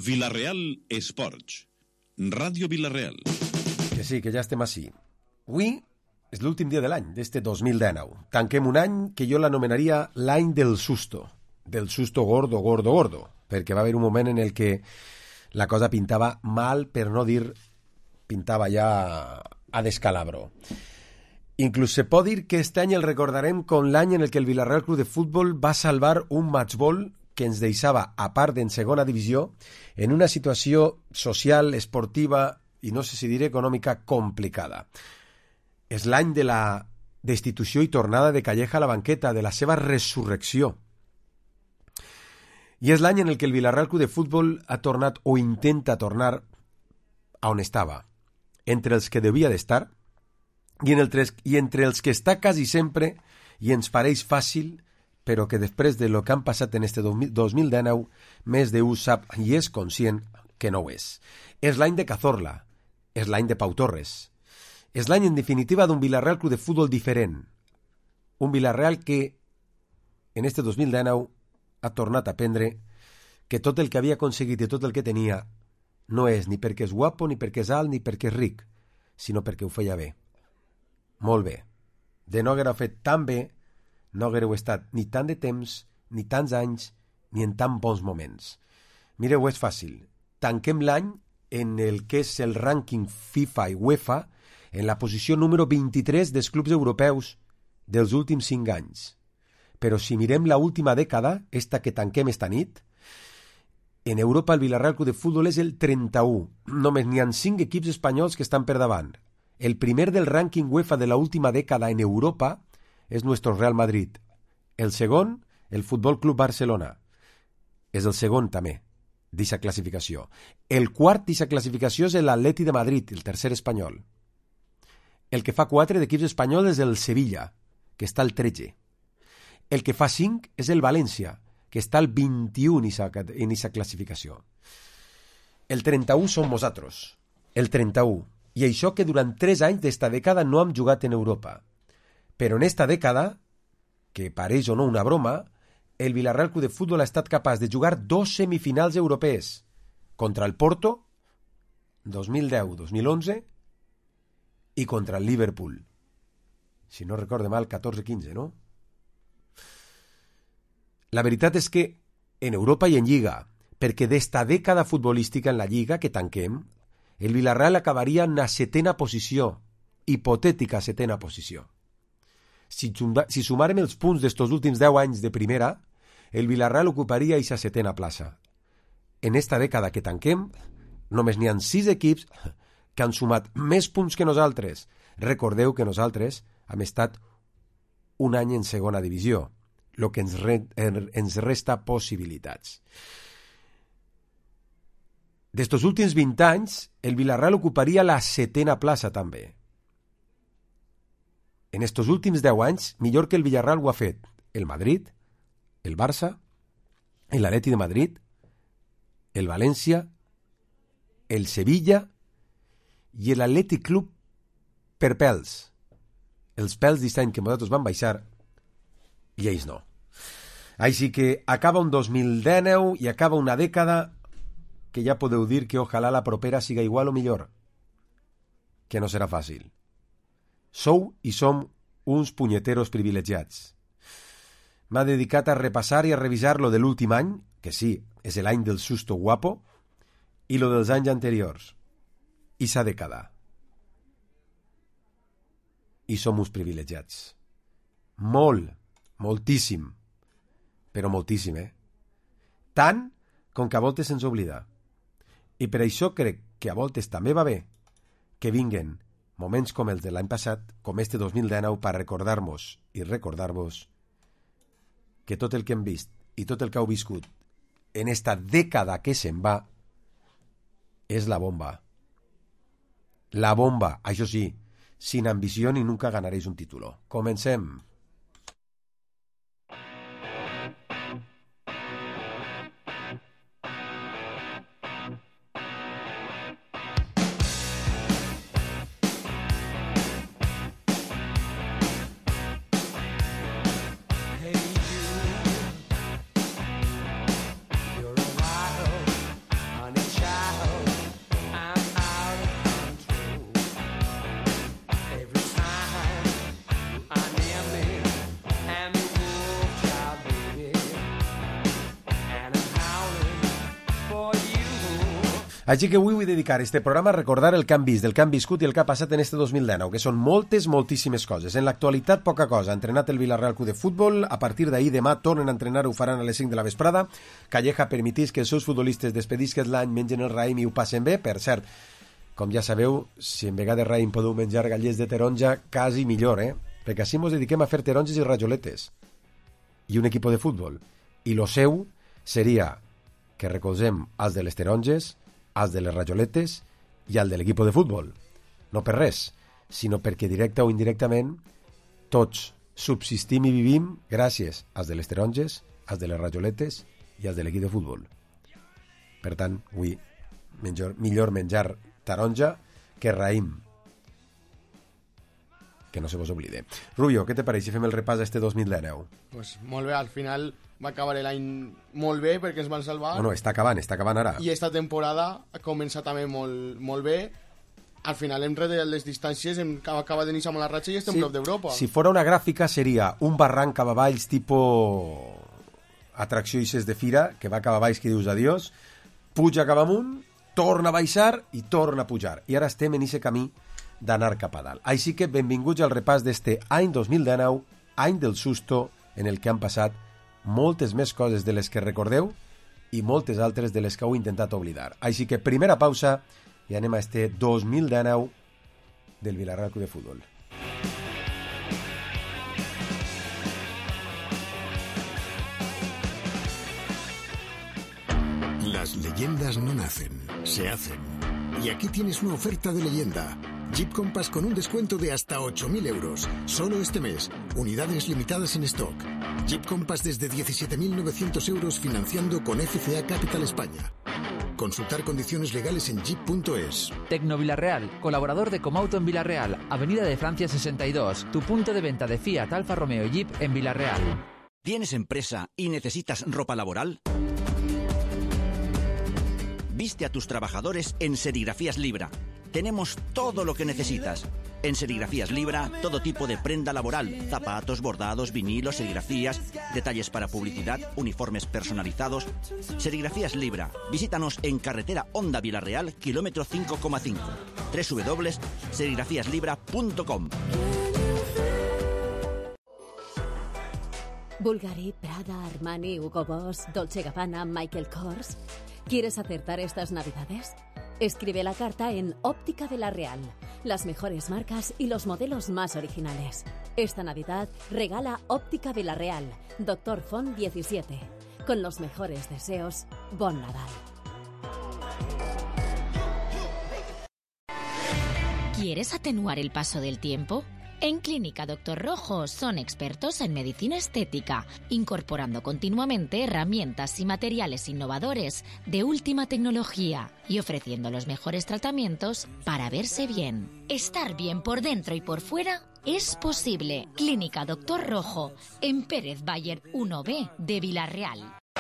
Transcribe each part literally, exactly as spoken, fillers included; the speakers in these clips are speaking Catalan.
Vila-real Esports. Ràdio Vila-real. Que sí, que ja estem així. Avui és l'últim dia de l'any, d'este dos mil dinou. Tanquem un any que jo l'anomenaria l'any del susto. Del susto gordo, gordo, gordo. Perquè va haver un moment en el que la cosa pintava mal, per no dir pintava ja a descalabro. Inclús se pot dir que este any el recordarem com l'any en el que el Villarreal Club de Futbol va salvar un matchball que ens deixava, a part d'en segona divisió, en una situació social, esportiva i no sé si diré econòmica complicada. És l'any de la destitució i tornada de Calleja a la banqueta, de la seva resurrecció. I és l'any en el que el Villarreal Club de Futbol ha tornat o intenta tornar a on estava, entre els que devia d'estar i, en el tres, i entre els que està quasi sempre i ens pareix fàcil, però que després de lo que han passat en este dos mil dinou, més d'un sap i és conscient que no ho és. És l'any de Cazorla, és l'any de Pau Torres, és l'any, en definitiva, d'un Villarreal Club de Futbol diferent. Un Villarreal que, en este dos mil dinou, ha tornat a aprendre que tot el que havia aconseguit i tot el que tenia no és ni perquè és guapo, ni perquè és alt, ni perquè és ric, sinó perquè ho feia bé. Molt bé. De no haver-ho fet tan bé, no haguereu estat ni tant de temps, ni tants anys, ni en tan bons moments. Mireu, és fàcil. Tanquem l'any en el que és el rànquing FIFA i UEFA en la posició número vint-i-tres dels clubs europeus dels últims cinc anys. Però si mirem la última dècada, esta que tanquem esta nit, en Europa el Villarreal Club de Futbol és el trenta-u. Només n'hi ha cinc equips espanyols que estan per davant. El primer del rànquing UEFA de la última dècada en Europa és nuestro Real Madrid. El segon, el Futbol Club Barcelona. És el segon també, d'aquesta classificació. El quart d'aquesta classificació és l'Atleti de Madrid, el tercer espanyol. El que fa quatre d'equips espanyols és el Sevilla, que està al tretze. El que fa cinc és el València, que està al vint-i-u en aquesta classificació. El trenta-u som nosaltres, el trenta-u. I això que durant tres anys d'esta dècada no hem jugat en Europa. Però en esta dècada, que pareix o no una broma, el Villarreal Club de Futbol ha estat capaç de jugar dos semifinals europees contra el Porto, dos mil deu dos mil onze, i contra el Liverpool. Si no recorde mal, catorze quinze, no? La veritat és que en Europa i en Lliga, perquè d'esta dècada futbolística en la Lliga que tanquem, el Villarreal acabaria en la setena posició, hipotètica setena posició. Si, si sumarem els punts d'estos últims deu anys de primera, el Villarreal ocuparia aquesta setena plaça. En esta dècada que tanquem, només n'hi ha sis equips que han sumat més punts que nosaltres. Recordeu que nosaltres hem estat un any en segona divisió, el que ens, re, ens resta possibilitats. D'estos últims vint anys, el Villarreal ocuparia la setena plaça també. En estos últims deu anys, millor que el Villarreal ho ha fet el Madrid, el Barça, l'Atleti de Madrid, el València, el Sevilla i l'Atlètic Club per pèls. Els pèls d'aquest any que nosaltres vam baixar i ells no. Així que acaba un dos mil dinou i acaba una dècada que ja podeu dir que ojalà la propera siga igual o millor, que no serà fàcil. Sou i som uns punyeteros privilegiats. M'ha dedicat a repassar i a revisar lo de l'últim any, que sí, és l'any del susto guapo, i lo dels anys anteriors. I s'ha de quedar. I som uns privilegiats. Molt, moltíssim, però moltíssim, eh? Tant com que a voltes se'ns oblida. I per això crec que a voltes també va bé que vinguen moments com els de l'any passat, com este dos mil dinou, per recordar-nos i recordar-vos que tot el que hem vist i tot el que heu viscut en esta dècada que se'n va és la bomba. La bomba, això sí, sin ambició ni nunca ganaréis un título. Comencem. Honey, Així que avui vull dedicar este programa a recordar el que han vist, el que han viscut i el que ha passat en este dos mil dinou, que són moltes, moltíssimes coses. En l'actualitat, poca cosa. Ha entrenat el Villarreal Club de Futbol, a partir d'ahir demà tornen a entrenar, ho faran a les cinc de la vesprada. Calleja permetís que els seus futbolistes despedisques l'any mengen el raïm i ho passen bé. Per cert, com ja sabeu, si en vegada de raïm podeu menjar gallets de taronja, quasi millor, eh? Perquè així ens dediquem a fer taronges i rajoletes. I un equip de futbol. I lo seu seria que recolzem els de les taronges, els de les rajoletes i el de l'equip de futbol. No per res, sinó perquè directa o indirectament tots subsistim i vivim gràcies als de les taronges, als de les rajoletes i als de l'equip de futbol. Per tant, avui millor, millor menjar taronja que raïm. Que no se vos oblide. Rubio, què te pareix si fem el repàs a este dos mil dinou? Pues molt bé, al final va acabar l'any molt bé perquè ens van salvar. No, no, està acabant, està acabant ara. I esta temporada ha començat també molt, molt bé. Al final hem retallat les distàncies, hem acabat d'iniciar amb la ratxa i estem sí, prop d'Europa. Si fora una gràfica seria un barranc cap avalls tipus atracció ixes de fira, que va cap avalls que dius adiós, puja cap amunt, torna a baixar i torna a pujar. I ara estem en aquest camí d'anar cap a dalt. Així que benvinguts al repàs d'este any dos mil dinou, any del susto, en el que han passat moltes més coses de les que recordeu i moltes altres de les que heu intentat oblidar. Així que primera pausa i anem a este dos mil dinou del Villarreal Club de Futbol. Las leyendas no nacen, se hacen. Y aquí tienes una oferta de leyenda. Jeep Compass con un descuento de hasta ocho mil euros. Solo este mes. Unidades limitadas en stock. Jeep Compass desde diecisiete mil novecientos euros financiando con F C A Capital España. Consultar condiciones legales en jeep punto es. Tecno Villarreal, colaborador de Comauto en Villarreal, Avenida de Francia sesenta y dos, tu punto de venta de Fiat, Alfa Romeo y Jeep en Villarreal. ¿Tienes empresa y necesitas ropa laboral? Viste a tus trabajadores en Serigrafías Libra. Tenemos todo lo que necesitas. En Serigrafías Libra, todo tipo de prenda laboral, zapatos, bordados, vinilos, serigrafías, detalles para publicidad, uniformes personalizados. Serigrafías Libra. Visítanos en carretera Honda Villarreal, kilómetro cinco coma cinco. doble u doble u doble u punto serigrafías libra punto com. Bulgari, Prada, Armani, Hugo Boss, Dolce Gabbana, Michael Kors. ¿Quieres acertar estas navidades? Escribe la carta en Óptica Villarreal. Las mejores marcas y los modelos más originales. Esta Navidad regala Óptica Villarreal, Doctor Font diecisiete. Con los mejores deseos, Bon Nadal. ¿Quieres atenuar el paso del tiempo? En Clínica Doctor Rojo son expertos en medicina estética, incorporando continuamente herramientas y materiales innovadores de última tecnología y ofreciendo los mejores tratamientos para verse bien. Estar bien por dentro y por fuera es posible. Clínica Doctor Rojo, en Pérez Bayer uno B de Villarreal.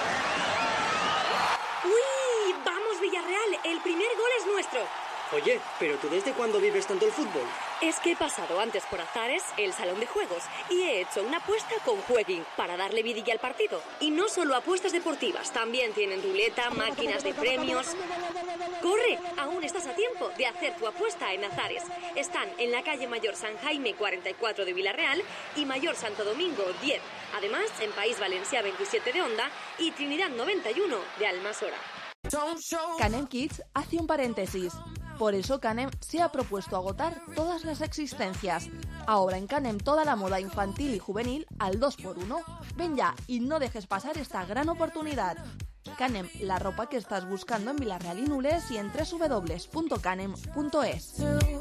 ¡Uy! ¡Vamos, Villarreal! El primer gol es nuestro. Oye, ¿pero tú desde cuándo vives tanto el fútbol? Es que he pasado antes por Azares, el salón de juegos, y he hecho una apuesta con Jueguin para darle vidilla al partido. Y no solo apuestas deportivas, también tienen ruleta, máquinas de premios. ¡Corre! Aún estás a tiempo de hacer tu apuesta en Azares. Están en la calle Mayor San Jaime cuarenta y cuatro de Villarreal y Mayor Santo Domingo diez. Además, en País Valencià veintisiete de Onda y Trinidad noventa y uno de Almasora. Canem Kids hace un paréntesis. Por eso Canem se ha propuesto agotar todas las existencias. Ahora en Canem toda la moda infantil y juvenil al dos por uno. Ven ya y no dejes pasar esta gran oportunidad. Canem, la ropa que estás buscando en Villarreal y Nules y en doble u doble u doble u punto canem punto es.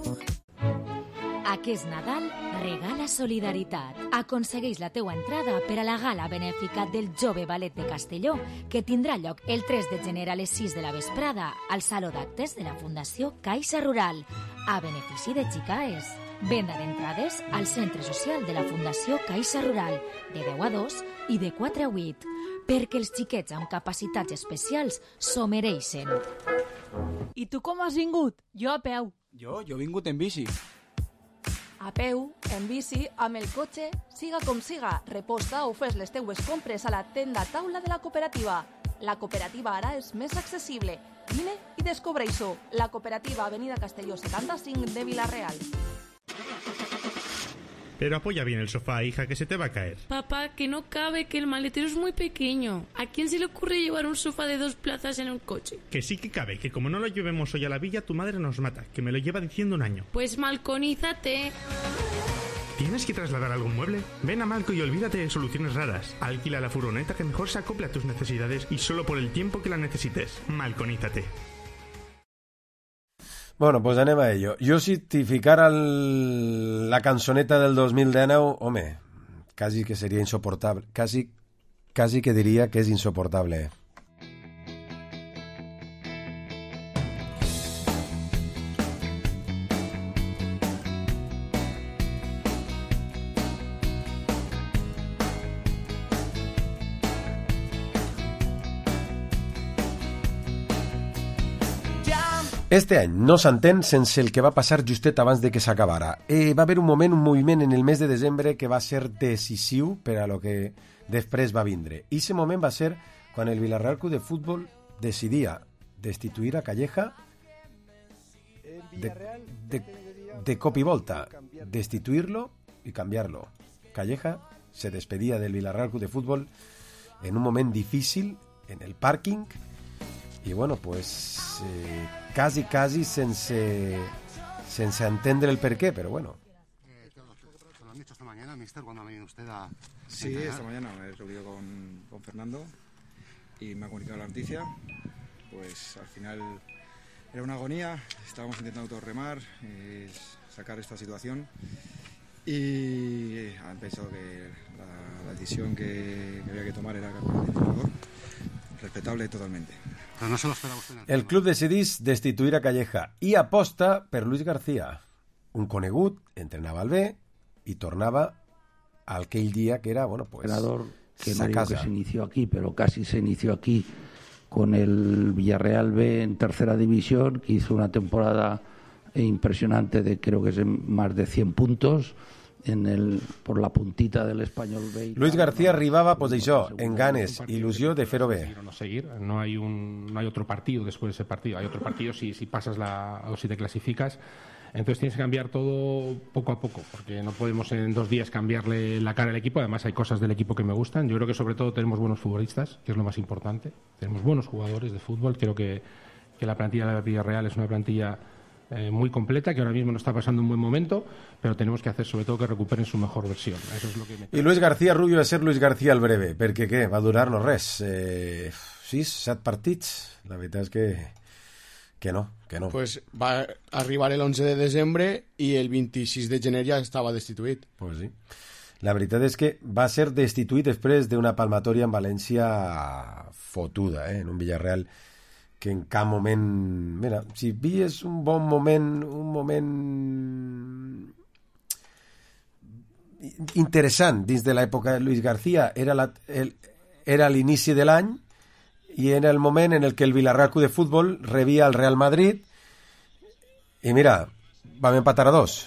Aquest Nadal regala solidaritat. Aconsegueix la teua entrada per a la gala benèfica del Jove Ballet de Castelló, que tindrà lloc el tres de gener a les sis de la vesprada al Saló d'Actes de la Fundació Caixa Rural, a benefici de Xicaes. Venda d'entrades al Centre Social de la Fundació Caixa Rural, de deu a dos i de quatre a vuit, perquè els xiquets amb capacitats especials s'ho mereixen. I tu com has vingut? Jo a peu. Jo? Jo he vingut en bici. A peu, en bici, amb el cotxe, siga com siga, reposta o fes les teues compres a la tenda taula de la cooperativa. La cooperativa ara és més accessible. Vine i descobreix-ho. La cooperativa Avenida Castelló setanta-cinc de Vila-real. Pero apoya bien el sofá, hija, que se te va a caer. Papá, que no cabe, que el maletero es muy pequeño. ¿A quién se le ocurre llevar un sofá de dos plazas en un coche? Que sí que cabe, que como no lo llevemos hoy a la villa, tu madre nos mata, que me lo lleva diciendo un año. Pues malconízate. ¿Tienes que trasladar algún mueble? Ven a Malco y olvídate de soluciones raras. Alquila la furgoneta que mejor se acople a tus necesidades y solo por el tiempo que la necesites. Malconízate. Bueno, pues anem a ello. Jo, si t'hi ficara el... la cançoneta del dos mil dinou, home, quasi que seria insoportable. Quasi, quasi que diria que és insoportable. Este any no s'entén sense el que va passar justet abans de que s'acabara. Eh, va haver un moment, un moviment en el mes de desembre que va ser decisiu per a lo que després va vindre. I aquest moment va ser quan el Vila-real Club de Futbol decidia destituir a Calleja de, de, de cop i volta, destituir-lo i canviar-lo. Calleja se despedía del Vila-real Club de Futbol en un moment difícil en el pàrquing i bueno, pues eh, quasi, quasi sense, sense entendre el per qué, pero bueno. Eh, ¿Te lo han dicho esta mañana, mister, cuando ha venido usted a...? Sí, esta mañana me he reunido con, con Fernando y me ha comunicado la noticia. Pues al final era una agonía, estábamos intentando todos remar, eh, sacar esta situación y han pensado que la, la decisión que, que había que tomar era cambiar de entrenador. Respetable totalmente. Però no se l'espera vostè. El club decidís destituir a Calleja i aposta per Luis García. Un conegut, entrenava al B y tornava al aquell dia que era, bueno, pues, entrenador que sa no digo casa. que se inició aquí, pero casi se inició aquí con el Villarreal B en tercera división, que hizo una temporada impresionante de creo que es más de cien puntos. En el, por la puntita del Español B. Luis García arribava, pues això, en ganes, il·lusió de fer-ho bé. No seguir, no hay un, no hay otro partido después de ese partido. Hay otro partido si, si pasas la, o si te clasificas. Entonces tienes que cambiar todo poco a poco, porque no podemos en dos días cambiarle la cara al equipo. Además hay cosas del equipo que me gustan. Yo creo que sobre todo tenemos buenos futbolistas, que es lo más importante. Tenemos buenos jugadores de fútbol. Creo que, que la plantilla de la Villarreal es una plantilla Eh, muy completa, que ahora mismo no está pasando un buen momento, pero tenemos que hacer sobre todo que recuperen su mejor versión. Eso es lo que me... I Luis García Rubio va ser Luis García al breve, perquè què? Va durar-nos res. Eh, sis, set partits. La veritat és que que no, que no. Pues va arribar el once de desembre i el vint-i-sis de gener ja estava destituït. Pues sí. La veritat és que va ser destituït després d'una palmatòria en València fotuda, eh? En un Villarreal que en cap moment... Mira, si vies un bon moment, un moment interessant dins de l'època de Luis García, era, la, el, era l'inici de l'any i era el moment en el que el Villarreal Club de Futbol rebia el Real Madrid i mira, vam empatar a dos.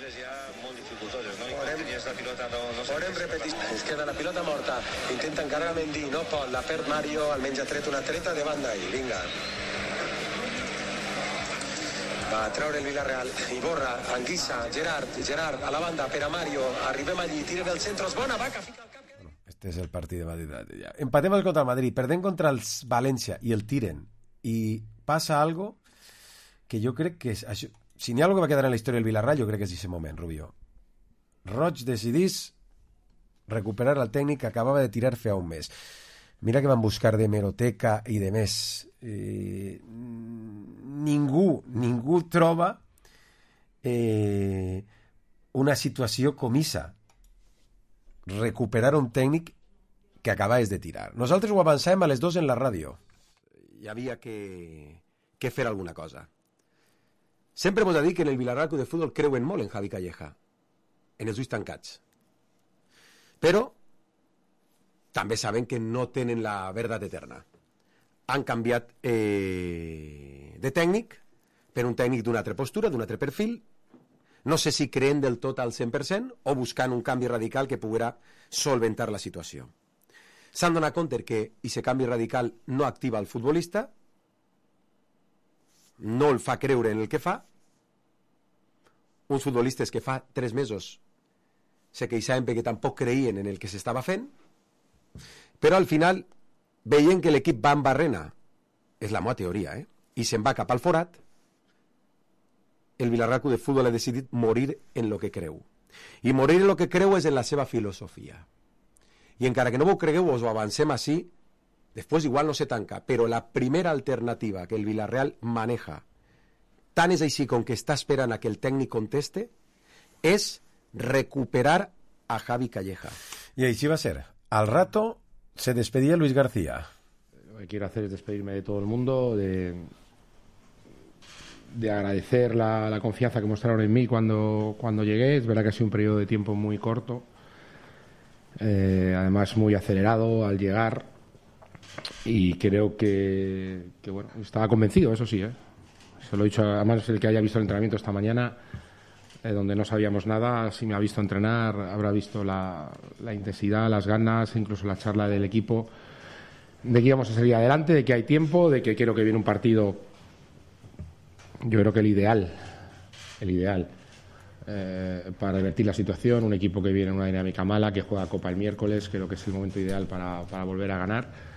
Es queda la pilota morta, intenta encarar a Mendy, no pot, la perd Mario, almenys ha tret una treta de banda i vinga. Va a treure el Villarreal, Iborra, Anguissa, Gerard, Gerard a la banda per a Mario, arribem allí, tira del centre, és bona, vaca, fica el cap. Este és el partit de Madrid. Empatem contra el Madrid, perdem contra el València i el tiren i passa algo que jo crec que és, això, si n'hi ha algo que va quedar en la història del Villarreal, jo crec que és aquest moment, Rubio. Roig decidís recuperar el tècnic que acabava de tirar fa un mes. Mira que van buscar de hemeroteca i de més. Eh, ningú, ningú troba eh, una situació com issa. Recuperar un tècnic que acabaves de tirar. Nosaltres ho avançàvem a les dues en la ràdio. Hi havia que, que fer alguna cosa. Sempre vos ha dit que en el Villarreal Club de Futbol creuen molt en Javi Calleja, en els ulls tancats. Però també saben que no tenen la veritat eterna. Han canviat eh, de tècnic per un tècnic d'una altra postura, d'un altre perfil. No sé si creen del tot al cent per cent o buscant un canvi radical que poguera solventar la situació. s'han donat compte que aquest canvi radical no activa el futbolista, no el fa creure en el que fa. Uns futbolistes que fa tres mesos se queixaven perquè tampoc creien en el que s'estava fent, però al final, veient que l'equip va en barrena, és la meva teoria, eh? I se'n va cap al forat, el Villarreal Club de Futbol ha decidit morir en lo que creu. I morir en lo que creu és en la seva filosofia. I encara que no vos cregueu, us ho avancem així, després igual no se tanca, però la primera alternativa que el Villarreal maneja, tant és així com que està esperant a que el tècnic conteste, és recuperar a Javi Calleja. Y així va ser. Al rato se despedía Luis García. Lo que quiero hacer es despedirme de todo el mundo, de, de agradecer la, la confianza que mostraron en mí cuando, cuando llegué. Es verdad que ha sido un periodo de tiempo muy corto, eh, además muy acelerado al llegar, y creo que, que bueno, estaba convencido, eso sí, ¿eh? Se lo he dicho, además el que haya visto el entrenamiento esta mañana, eh, donde no sabíamos nada, si me ha visto entrenar, habrá visto la, la intensidad, las ganas, incluso la charla del equipo, de que íbamos a salir adelante, de que hay tiempo, de que quiero que viene un partido, yo creo que el ideal, el ideal, eh, para revertir la situación, un equipo que viene en una dinámica mala, que juega Copa el miércoles, creo que es el momento ideal para, para volver a ganar.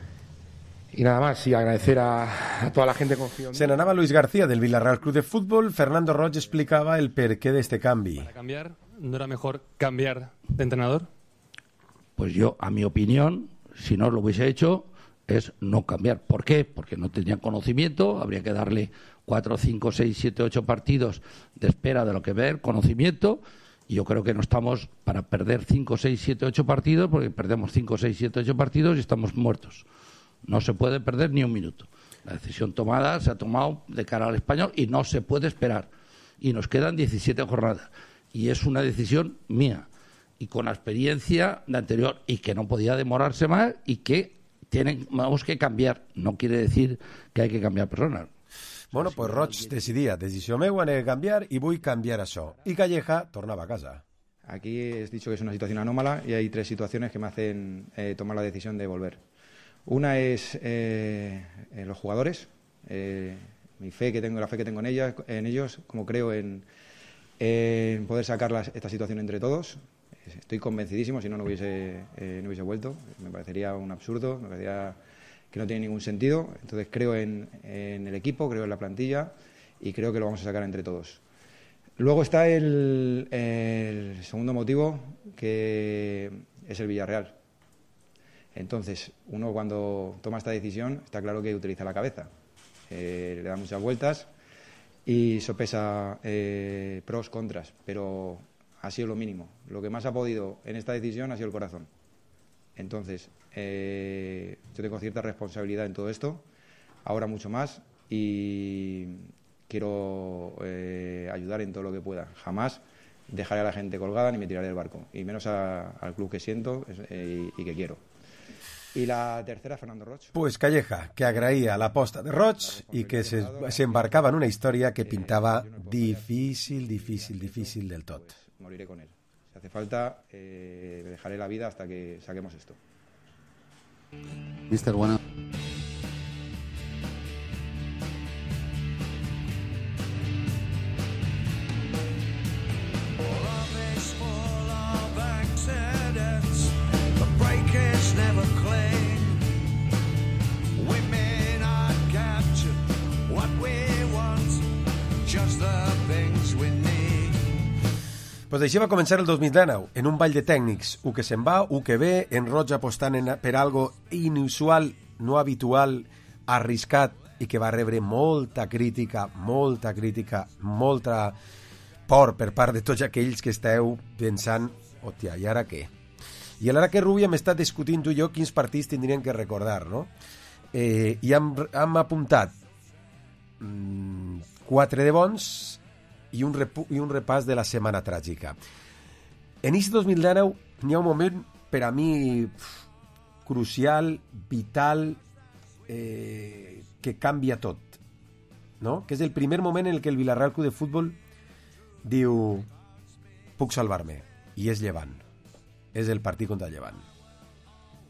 Y nada más, y agradecer a, a toda la gente que confió en mí. Se n'anava Luis García del Villarreal Club de Fútbol. Fernando Roig explicaba el porqué de este cambio. ¿Para cambiar? ¿No era mejor cambiar de entrenador? Pues yo, a mi opinión, si no lo hubiese hecho, es no cambiar. ¿Por qué? Porque no tenían conocimiento, habría que darle cuatro, cinco, seis, siete, ocho partidos de espera de lo que ver, conocimiento, y yo creo que no estamos para perder cinco, seis, siete, ocho partidos, porque perdemos cinco, seis, siete, ocho partidos y estamos muertos. No se puede perder ni un minuto. La decisión tomada se ha tomado de cara al Español y no se puede esperar. Y nos quedan diecisiete jornadas. Y es una decisión mía. Y con la experiencia de anterior. Y que no podía demorarse más y que tenemos que cambiar. No quiere decir que hay que cambiar personas. Bueno, pues Roig decidia, decisió meua, n'he de canviar i vull canviar això. I Calleja tornava a casa. Aquí he dicho que es una situación anómala y hay tres situaciones que me hacen eh, tomar la decisión de volver. Una es eh, en los jugadores, eh, mi fe que tengo, la fe que tengo en ellas, en ellos, como creo en, en poder sacar las, esta situación entre todos. Estoy convencidísimo, si no no hubiese eh, no hubiese vuelto. Me parecería un absurdo, me parecería que no tiene ningún sentido. Entonces creo en, en el equipo, creo en la plantilla y creo que lo vamos a sacar entre todos. Luego está el, el segundo motivo, que es el Villarreal. Entonces, uno cuando toma esta decisión está claro que utiliza la cabeza, eh, le da muchas vueltas y sopesa eh, pros, contras, pero ha sido lo mínimo. Lo que más ha podido en esta decisión ha sido el corazón. Entonces, eh, yo tengo cierta responsabilidad en todo esto, ahora mucho más, y quiero eh, ayudar en todo lo que pueda. Jamás dejaré a la gente colgada ni me tiraré del barco, y menos a, al club que siento eh, y, y que quiero. I la tercera, Fernando Roig. Pues Calleja, que agraïa l'aposta de Roig i que s'embarcava en una història que pintava difícil, difícil, difícil del tot. Pues moriré con él. Si hace falta, eh, dejaré la vida hasta que saquemos esto. Mister Bueno. Pues així va començar el dos mil dinou, en un ball de tècnics, u que se'n va, u que ve, en Roig apostant en, per algo inusual, no habitual, arriscat, i que va rebre molta crítica, molta crítica, molta por per part de tots aquells que esteu pensant, hòstia, i ara què? I a l'ara que Rubia m'està discutint tu i jo quins partits tindrien que recordar, no? Eh, I hem, hem apuntat mmm, quatre de bons i un, repu i un repàs de la setmana tràgica. En aquest dos mil dinou n'hi ha un moment per a mi pf, crucial, vital, eh, que canvia tot, no? Que és el primer moment en el que el Villarreal Club de Futbol diu puc salvar-me, i és Llevant, és el partit contra el Llevant.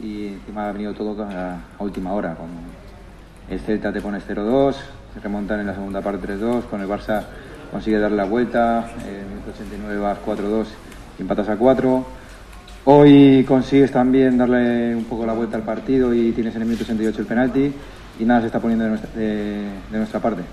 y encima ha venido todo a, a última hora. Con el Celta te pones cero dos, se remontan en la segunda parte tres dos, con el Barça consigue darle la vuelta, en el minuto ochenta y nueve vas cuatro dos y empatas a cuatro. Hoy consigues también darle un poco la vuelta al partido y tienes en el minuto sesenta y ocho el penalti y nada se está poniendo de nuestra, de, de nuestra parte.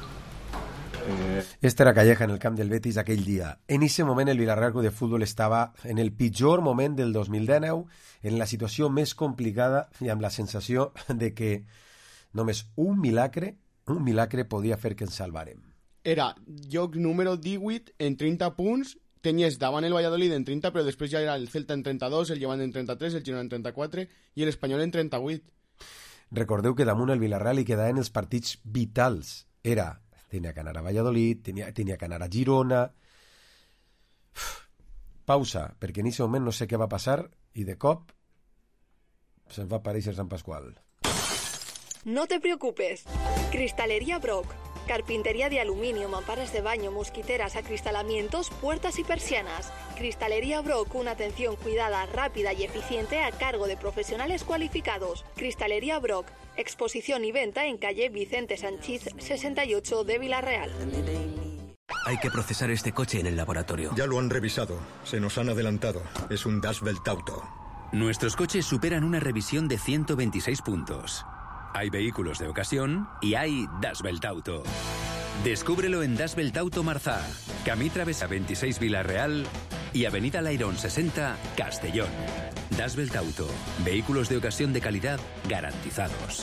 Este era Calleja en el camp del Betis aquell dia. En ese moment el Villarreal Club de Futbol estava en el pitjor moment del dos mil dinou, en la situació més complicada i amb la sensació de que només un milagre, un milagre podia fer que ens salvarem. Era lloc número divuit en trenta punts, tenies davant el Valladolid en trenta, però després ja era el Celta en trenta-dos, el Llevant en trenta-tres, el Girona en trenta-quatre i l'Espanyol en trenta-vuit. Recordeu que damunt el Villarreal hi quedaven els partits vitals. Era, tenia que anar a Valladolid, tenia, tenia que anar a Girona... Uf, pausa, perquè en aquest moment no sé què va passar i de cop se'n va aparèixer Sant Pasqual. No te preocupes. Cristalería Brock. Carpintería de aluminio, mamparas de baño, mosquiteras, acristalamientos, puertas y persianas. Cristalería Brock, una atención cuidada, rápida y eficiente a cargo de profesionales cualificados. Cristalería Brock, exposición y venta en calle Vicente Sanchís sesenta y ocho de Villarreal. Hay que procesar este coche en el laboratorio. Ya lo han revisado. Se nos han adelantado. Es un Das Welt Auto. Nuestros coches superan una revisión de ciento veintiséis puntos. Hay vehículos de ocasión y hay Das Welt Auto. Descúbrelo en Das Welt Auto Marzá, Camí Travesa veintiséis Villarreal y Avenida Lairón sesenta Castellón. Das Welt Auto. Vehículos de ocasión de calidad garantizados.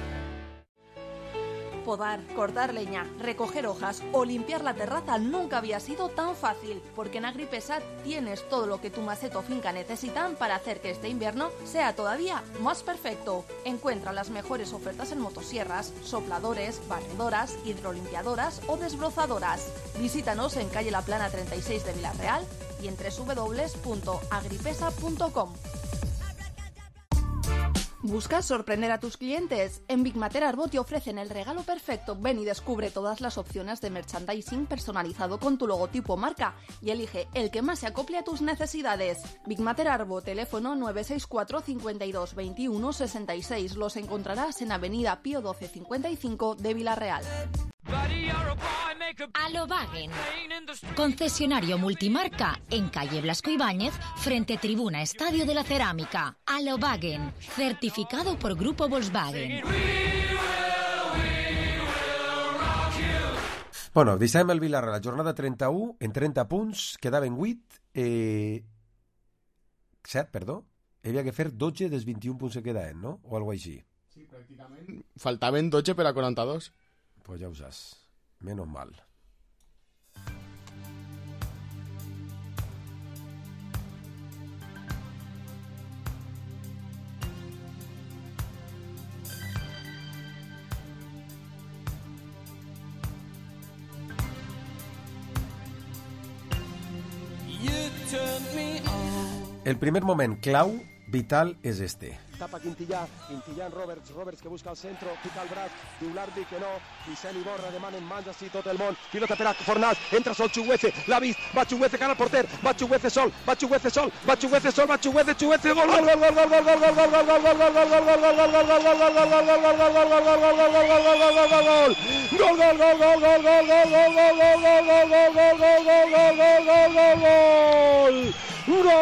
Podar, cortar leña, recoger hojas o limpiar la terraza nunca había sido tan fácil, porque en Agripesa tienes todo lo que tu maceta o finca necesitan para hacer que este invierno sea todavía más perfecto. Encuentra las mejores ofertas en motosierras, sopladores, barredoras, hidrolimpiadoras o desbrozadoras. Visítanos en calle La Plana treinta y seis de Villarreal y en doble u doble u doble u punto agripesa punto com. ¿Buscas sorprender a tus clientes? En Big Mater Arbo te ofrecen el regalo perfecto. Ven y descubre todas las opciones de merchandising personalizado con tu logotipo o marca y elige el que más se acople a tus necesidades. Big Mater Arbo, teléfono nueve seis cuatro, cincuenta y dos, veintiuno, sesenta y seis. Los encontrarás en Avenida Pío doce cincuenta y cinco de Villarreal. Alobagen, concesionario multimarca en calle Blasco Ibáñez, frente Tribuna Estadio de la Cerámica. Alobagen, certificado por Grupo Volkswagen. Bueno, deixàvem el Villarreal, la jornada trenta-u, en trenta punts, quedaven vuit, eh... set, perdó, hi havia que fer dotze dels vint-i-un punts que quedaven, no? O alguna cosa així. Sí, pràcticament. Faltaven dotze per a quaranta-dos. Pues ja ho saps. Menos mal. El primer moment clau, vital, és este. Tapa Quintillà, Quintillà en Roberts, Roberts que busca el centro, pica el braç, diu l'àrbitre que no, Vicent i Borra demanen mans així tot el món, pilota per a Fornals, entra sol Chuguece, l'ha vist, va Chuguece cara al porter, va Chuguece sol, va Chuguece sol, va Chuguece sol, va Chuguece, Chuguece, gol, gol, gol, gol, gol, gol, gol, gol, gol, gol, gol, gol, gol, gol, gol,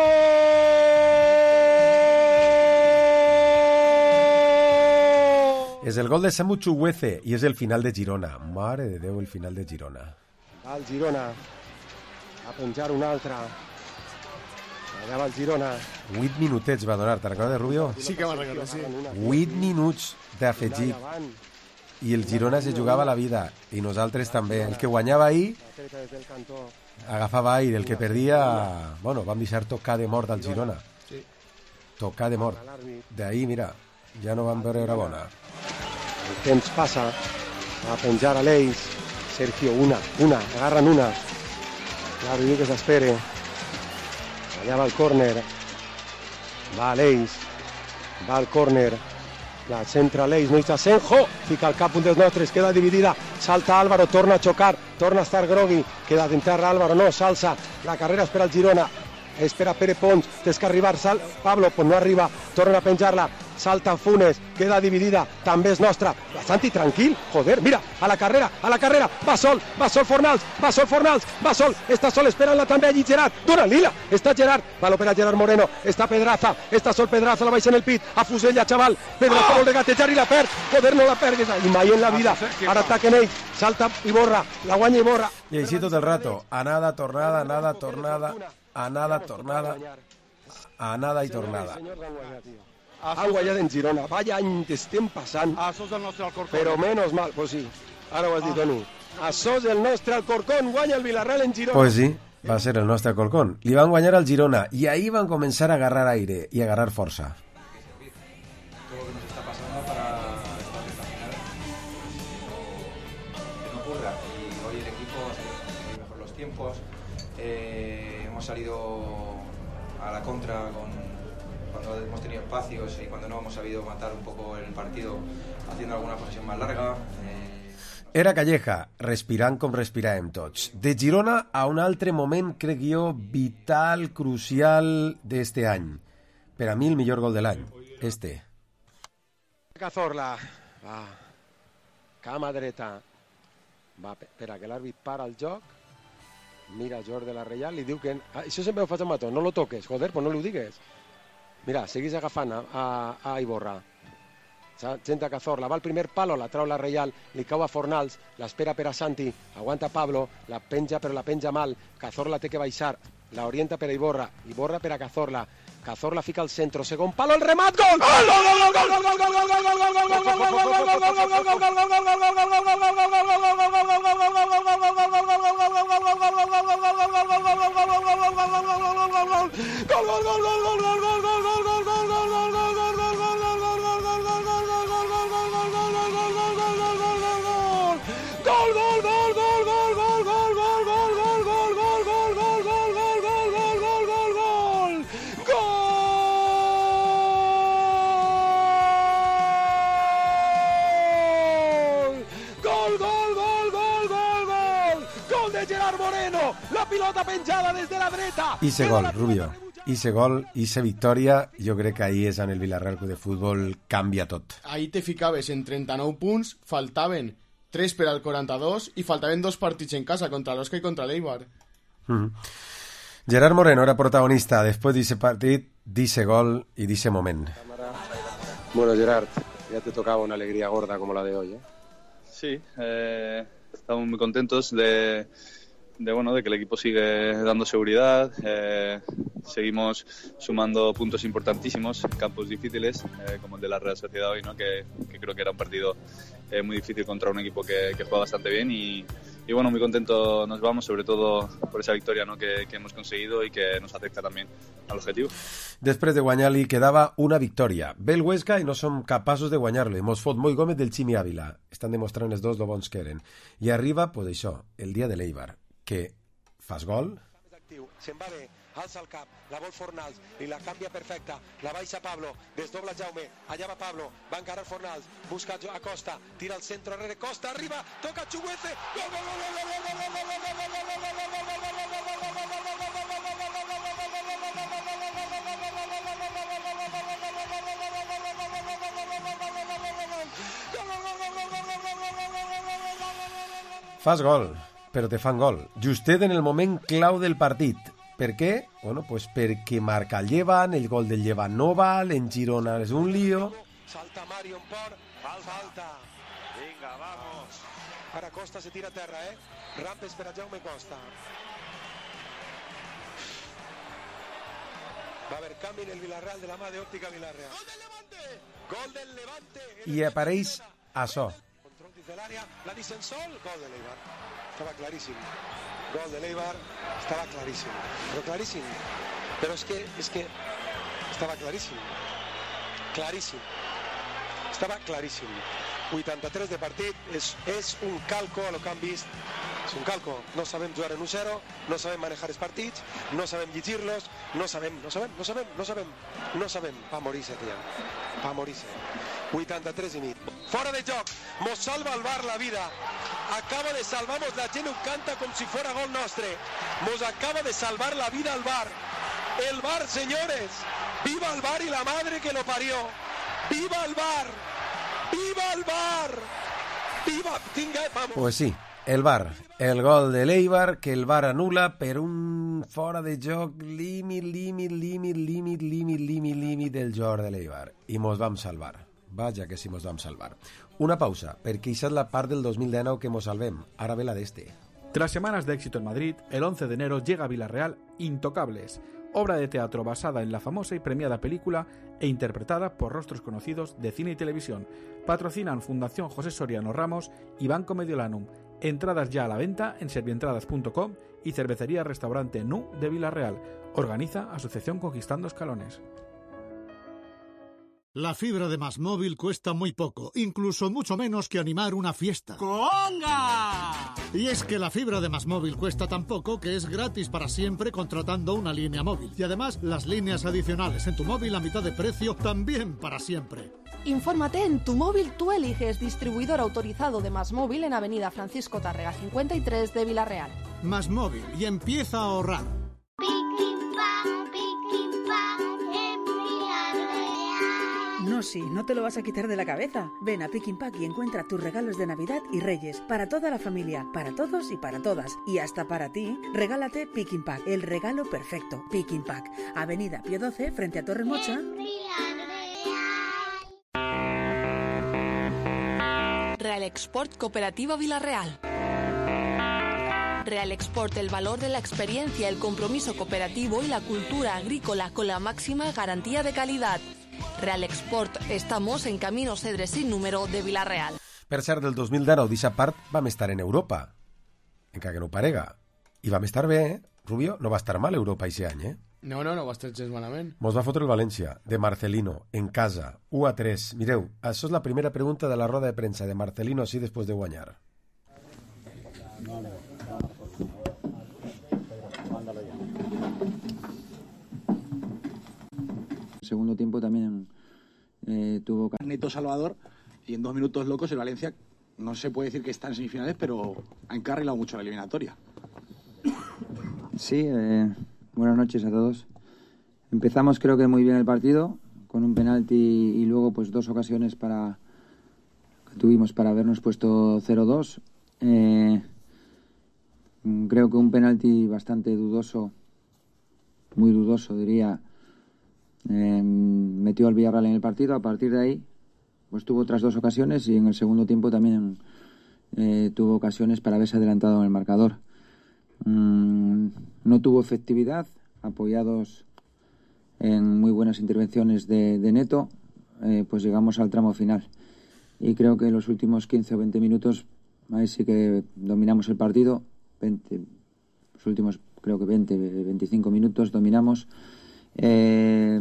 és el gol de Samu Chuguece i és el final de Girona. Mare de Déu, el final de Girona. Va el Girona a penjar un altre. Allà va el Girona. Vuit minutets va donar, te'n recordes, Rubio? Sí que me'n recordo, sí. Vuit minuts d'afegit. I el Girona se jugava la vida. I nosaltres també. El que guanyava ahir agafava aire. El que perdia... Bueno, vam deixar tocar de mort al Girona. Tocar de mort. D'ahir, mira, ja no vam veure hora bona. El temps passa, a penjar a l'Eix, Sergio, una, una, agarren una, l'àrbitre que s'espere, allà va el córner, va a l'Eix, va al córner, la centra l'Eix, no hi està Senjo, fica el cap un dels nostres, queda dividida, salta Álvaro, torna a xocar, torna a estar grogui, queda d'enterra Álvaro, no, s'alça, la carrera és per al Girona, espera Pere Pons, tens que arribar, sal, Pablo, pues no arriba, torna a penjar-la, salta Funes, queda dividida, també és nostra, Santi, tranquil, joder, mira, a la carrera, a la carrera, va sol, va sol Fornals, va sol Fornals, va sol, està sol, esperant-la també allí Gerard, dona Lila, està Gerard, baló per a Gerard Moreno, està Pedraza, està sol Pedraza, la baixa en el pit, a fusella, xaval, Pedraza vol regatejar i la perd, joder, no la pergues, i mai en la vida, ara ataquen ells, salta Iborra, la guanya Iborra. I així tot el rato, anada, tornada, anada, tornada, anada, tornada, anada i tornada. Han guanyat en Girona, vaya any estem passant. Això és el nostre Alcorcón. Però menos mal, pues sí, ara ho has dit, Toni. Això és el nostre Alcorcón, guanya el Villarreal en Girona. Pues sí, va ser el nostre Alcorcón. Li van guanyar al Girona i ahí van començar a agarrar aire i a agarrar força. Eh, hemos salido a la contra con, cuando hemos tenido espacios y cuando no hemos sabido matar un poco el partido haciendo alguna posesión más larga. Eh... Era Calleja, respirant com respiràvem tots. De Girona a un altre moment, crec jo, vital, crucial d'este any. Per a mi el millor gol de l'any, este. Cazorla, va, cama dreta, va, espera que l'àrbit para el joc, mira Jordi de la Reial i diu que... Ah, això sempre ho faig amb Mató, no lo toques, joder, pues no lo digues. Mira, seguís agafant a, a, a Iborra. Senta Cazorla, va al primer palo, la trau la Reial, li cau a Fornals, l'espera per a Santi, aguanta Pablo, la penja però la penja mal, Cazorla té que baixar, la orienta per a Iborra, Iborra per a Cazorla, Cazorla fica al centro, segon palo, el remat, gol! Gol, gol, gol, gol, gol, gol, gol, gol, gol, gol, gol, gol, pilota penjada des de la dreta. I se gol, Rubio. I se gol, i se victòria, jo crec que ahí és on el Villarreal Club de Futbol canvia tot. Ahí te ficaves en trenta-nou punts, faltaven tres per al quaranta-dos i faltaven dos partits en casa, contra l'Osca i contra l'Eibar. Mm-hmm. Gerard Moreno era protagonista después de ese partido, de ese gol y de ese momento. Bueno, Gerard, ya te tocaba una alegría gorda como la de hoy, ¿eh? Sí, eh, estamos muy contentos de... De, bueno, de que el equipo sigue dando seguridad, eh, seguimos sumando puntos importantísimos en campos difíciles, eh, como el de la Real Sociedad hoy, ¿no? que, que creo que era un partido eh, muy difícil contra un equipo que, que juega bastante bien y, y bueno, muy contento nos vamos, sobre todo por esa victoria, ¿no? que, que hemos conseguido y que nos acerca también al objetivo. Després de guanyar-li quedava una victòria. Ve el Huesca i no som capaços de guanyar-li. Mos fot Moi Gómez del Ximi Ávila. Estan demostrant els dos lo bons que eren. I arriba, pues això, el dia de l'Eibar, que fas gol. Se'n va bé, alça el cap, la vol Fornals i la canvia perfecta, la baixa Pablo, desdobla Jaume, allà va Pablo, va encarar Fornals, busca a Costa, tira al centre, rere Costa, arriba, toca Chuguece, gol, gol, gol, gol, gol, gol, gol, fas gol, però te fan gol. Justet en el moment clau del partit. Per què? Bueno, pues perquè marca el Llevant, el gol del Llevant no val, en Girona és un lío. Salta Mario en por, falta. Vinga, vamos. Ara Costa se tira a terra, eh? Rampes per a Jaume Costa. Va haver canvi en el Villarreal de la mà d'Òptica Villarreal. Gol del Levante! Gol del Levante! I apareix això. Control des de l'àrea, la Dissensol, gol de l'Eibar. Estava claríssim. Gol de l'Eibar, estava claríssim. Però claríssim. Però és que, és que estava claríssim. Claríssim. Estava claríssim. vuitanta-tres de partit, és, és un calco a lo que han vist. És un calco. No sabem jugar en un zero, no sabem manejar els partits, no sabem llegir-los, no sabem, no sabem, no sabem, no sabem, no sabem. Va morir-se, tia. Va morir-se. vuitanta-tres i mig. Fora de joc. Mos salva el bar la vida. Acaba de salvar-nos, la gent ho canta com si fora gol nostre. Mos acaba de salvar la vida al bar. El V A R, señores. ¡Viva el V A R y la madre que lo parió! ¡Viva el V A R! ¡Viva el V A R! ¡Viva! Tinga, vamos. Pues sí, el V A R. El gol de l'Eibar, que el V A R anula per un fora de joc límit, límit, límit, límit, límit, límit, límit del jugador de l'Eibar. I mos vam salvar. Vaja que sí mos vam salvar. Una pausa, perquè això és la part del dos mil dinou que mos salvem. Ara ve la d'este. Tras semanas de éxito en Madrid, el once de enero llega a Villarreal Intocables, obra de teatro basada en la famosa y premiada película e interpretada por rostros conocidos de cine y televisión. Patrocinan Fundación José Soriano Ramos y Banco Mediolanum. Entradas ya a la venta en servientradas punto com y Cervecería Restaurante Nu de Villarreal. Organiza Asociación Conquistando Escalones. La fibra de MásMóvil cuesta muy poco, incluso mucho menos que animar una fiesta. ¡Conga! Y es que la fibra de MásMóvil cuesta tan poco que es gratis para siempre contratando una línea móvil. Y además, las líneas adicionales en tu móvil a mitad de precio también para siempre. Infórmate en Tu Móvil Tú Eliges, distribuidor autorizado de MásMóvil en Avenida Francisco Tárrega cincuenta y tres de Villarreal. MásMóvil, y empieza a ahorrar. No, sí, no te lo vas a quitar de la cabeza. Ven a Pick and Pack y encuentra tus regalos de Navidad y Reyes para toda la familia, para todos y para todas. Y hasta para ti, regálate Pick and Pack, el regalo perfecto. Pick and Pack, Avenida Pío doce, frente a Torre Mocha. Real Export Cooperativa Villarreal. Real Export, el valor de la experiencia, el compromiso cooperativo y la cultura agrícola con la máxima garantía de calidad. Real Export, estamos en Camino Cedre sin número de Villarreal. Per cert, del dos mil dinou, d'aquesta part, vam estar en Europa. Encara que no parega. I vam estar bé, eh? Rubio, no va estar mal Europa aquest any, eh? No, no, no va estar gens malament. Mos va fotre el València, de Marcelino, en casa, u a tres. Mireu, això és la primera pregunta de la roda de premsa de Marcelino així després de guanyar. Segundo tiempo también eh, tuvo... Neto Salvador, y en dos minutos locos el Valencia no se puede decir que está en semifinales, pero ha encarrilado mucho la eliminatoria. Sí, eh, buenas noches a todos. Empezamos creo que muy bien el partido, con un penalti y luego pues dos ocasiones para que tuvimos para habernos puesto cero dos. Eh, creo que un penalti bastante dudoso, muy dudoso diría, eh, metió al Villarreal en el partido. A partir de ahí pues tuvo otras dos ocasiones y en el segundo tiempo también eh, tuvo ocasiones para haberse adelantado en el marcador. Mm, no tuvo efectividad, apoyados en muy buenas intervenciones de, de Neto, eh, pues llegamos al tramo final. Y creo que en los últimos quince o veinte minutos, ahí sí que dominamos el partido. veinte, los últimos creo que veinte, veinticinco minutos dominamos. Eh,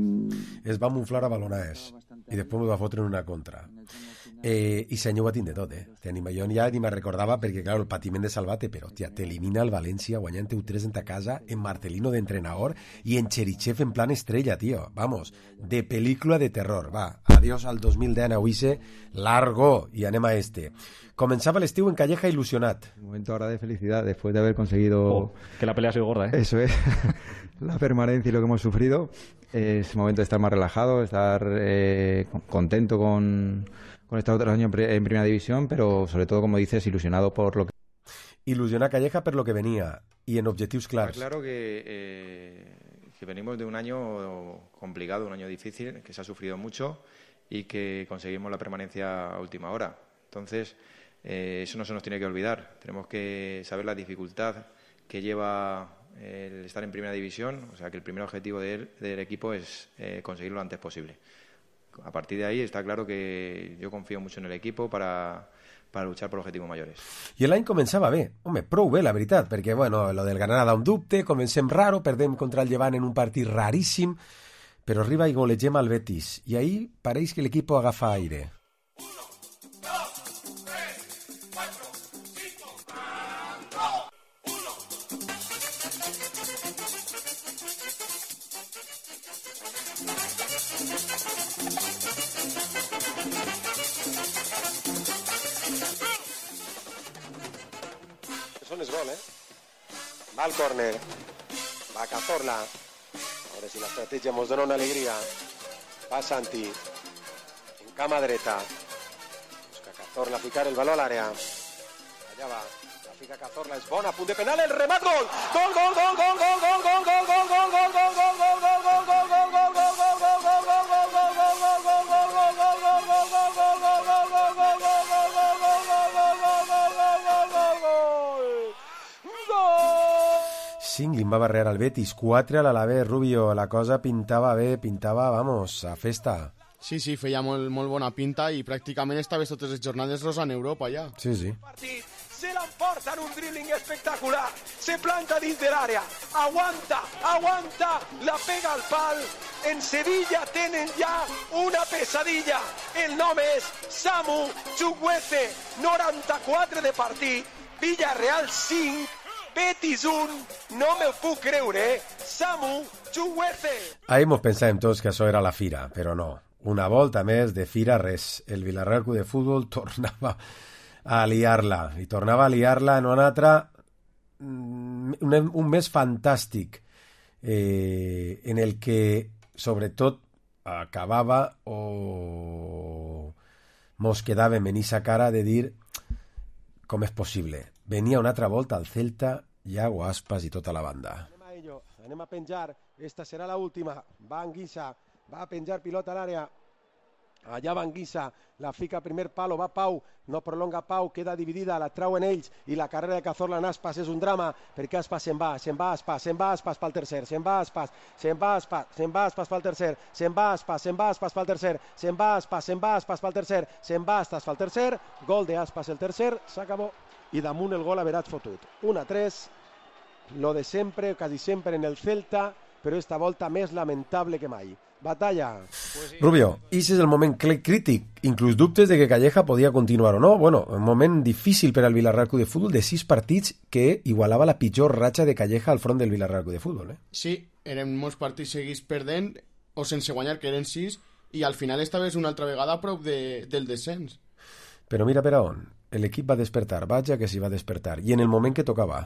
es va munflar a balonades i després me va fotre en una contra. Eh, I senyor ho va tindre tot, eh? Tenim, jo ja ni me recordava perquè, clar, el patiment de Salvate, però, hòstia, t'elimina el València guanyant u tres en ta casa, en Marcelino d'entrenador i en Cherichev en plan estrella, tío. Vamos, de pel·lícula de terror. Va, adiós al dos mil dinou, ise, largo, i anem a este. Comenzaba el estiu en Calleja ilusionat. Un momento ahora de felicidad después de haber conseguido... Oh, que la pelea ha sido gorda, ¿eh? Eso es. La permanencia y lo que hemos sufrido. Es momento de estar más relajado, estar eh, contento con, con estar otro año en, en primera división, pero sobre todo, como dices, ilusionado por lo que... Ilusionar Calleja per lo que venía y en objetivos claros. Está claro que, eh, que venimos de un año complicado, un año difícil, que se ha sufrido mucho y que conseguimos la permanencia a última hora. Entonces, eh, eso no se nos tiene que olvidar. Tenemos que saber la dificultad que lleva el estar en primera división, o sea que el primer objetivo de él, del equipo es eh, conseguirlo lo antes posible. A partir de ahí está claro que yo confío mucho en el equipo para, para luchar por objetivos mayores. I l'any començava bé, home, prou bé la veritat, perquè bueno, lo del Granada un dubte, comencem raro, perdem contra el Llevant en un partit raríssim, però arriba i golegem al Betis, i ahí pareix que l'equip agafa aire. Son es gol, eh? Va al córner. Va Cazorla. veure si l'estratègia ens dona una alegria. Va Santi, en cama dreta. Busca Cazorla ficar el baló a l'àrea. Allà va, la fica Cazorla, és bona, a punt de penal, el remat, gol! Gol, gol, gol, gol, gol, gol, gol, gol, gol, gol, gol, gol, gol, gol, gol, gol, gol, gol, gol, gol, cinc va barrear al Betis, quatre a l'Alavés, Rubio, la cosa pintava bé, pintava, vamos, a festa. Sí, sí, feia molt, molt bona pinta i pràcticament estaves totes les jornades rosa en Europa ja. Sí, sí. Se l'emporta en un dribbling espectacular, se planta dins de l'àrea, aguanta, aguanta, la pega al pal. En Sevilla tenen ja una pesadilla. El nom és Samu Chukwueze, noranta-quatre de partit, Villarreal cinc, Betis un, no me'l puc creure, eh? Samu Chukwueze. Ahí mos pensàvem tots que això era la fira, però no. Una volta més de fira, res. El Villarreal Club de Futbol tornava a liar-la, i tornava a liar-la en un altre, un, un mes fantàstic, eh, en el que, sobretot, acabava o mos quedàvem en esa cara de dir com és possible. Venia una altra volta al Celta, Iago Aspas i tota la banda. Anem a ello, anem a penjar, esta serà la última. Va Anguissa, va a penjar pilota a l'àrea. Allà va Anguissa, la fica primer palo, va Pau, no prolonga Pau, queda dividida, la trauen ells i la carrera de Cazorla en Aspas és un drama perquè Aspas se'n va, se'n va Aspas, se'n va Aspas pel tercer, se'n va Aspas, se'n va Aspas, se'n va Aspas pel tercer, se'n va Aspas, se'n va Aspas pel tercer, se'n va Aspas, se'n va Aspas pel tercer, se'n va Aspas pel tercer, gol de Aspas el tercer, s'acabó. I damunt el gol haveràs fotut. un a tres, lo de sempre, quasi sempre en el Celta, però esta volta més lamentable que mai. Batalla. Rubio, ese és el moment crític, inclús dubtes de que Calleja podia continuar o no. Bueno, un moment difícil per al Villarreal Club de Futbol, de sis partits que igualava la pitjor ratxa de Calleja al front del Villarreal Club de Futbol. Eh? Sí, eren molts partits seguits perdent o sense guanyar, que eren sis, i al final estaves una altra vegada a prop de, del descens. Però mira per a on. L'equip va despertar, vaja que s'hi va despertar, i en el moment que tocava.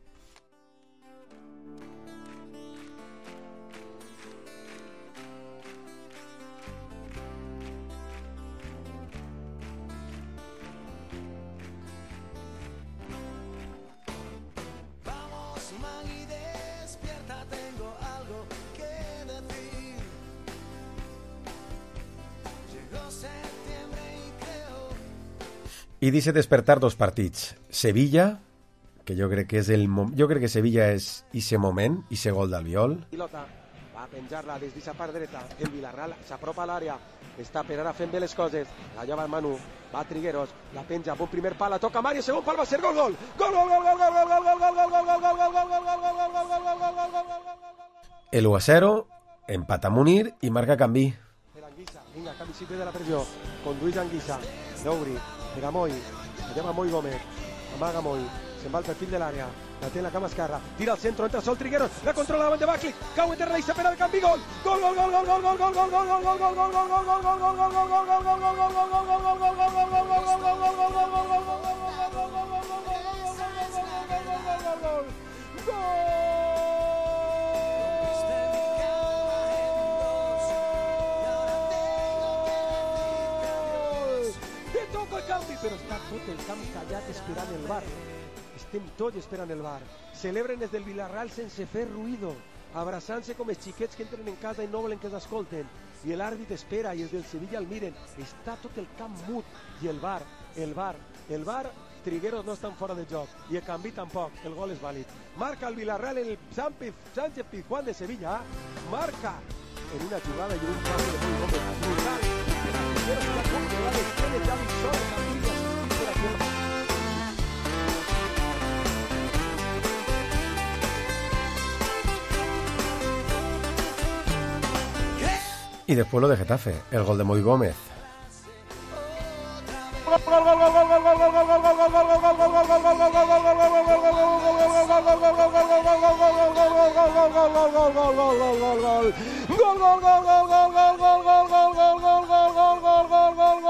I dice despertar dos partits. Sevilla, que jo crec que és el mom... jo crec que Sevilla és ese moment, ese gol d'Albiol. Pilota, va a penjar-la des d'aquesta part dreta. El Villarreal s'apropa a l'àrea. Està per ara fent bé les coses. Allà va el Manu, va Trigueros, la penja, bon primer pal, la toca Mario, segon pal va ser gol, gol. Gol, gol, gol, gol, gol, gol, gol, gol, gol, gol, gol, gol, gol, el u a zero, empata Munir i marca Cambí. Vinga, Cambí sí de la pressió. Conduïs Anguissa, Nouri, per a Moi, allà va Moi Gómez, amaga Moi, se'n va al perfil de l'àrea, la té en la cama esquerra, tira al centre, entra sol Trigueros, la controla davant de Bacli, cau en terra i s'apera el Cambí, gol! Gol, gol, gol, gol, gol, gol, gol, gol, gol, gol, gol, gol, gol, gol, gol, gol, gol, gol, gol, però està tot el camp callat esperant el V A R. Estem tots esperant el V A R. Celebren des del Villarreal sense fer ruïdo, abraçant-se com els xiquets que entren en casa i no volen que s'escolten. I l'àrbit espera i els del Sevilla el miren. Està tot el camp mut. I el V A R, el V A R, el V A R, Trigueros no estan fora del joc. I el Cambí tampoc. El gol és vàlid. Marca el Villarreal en el Sánchez Pizjuán de Sevilla. Marca en una jugada i un pase de Muy Gómez. Brutal. Trigueros está controlado. Tiene Javi Sola. Y después lo de Getafe, el gol de Muy Gómez.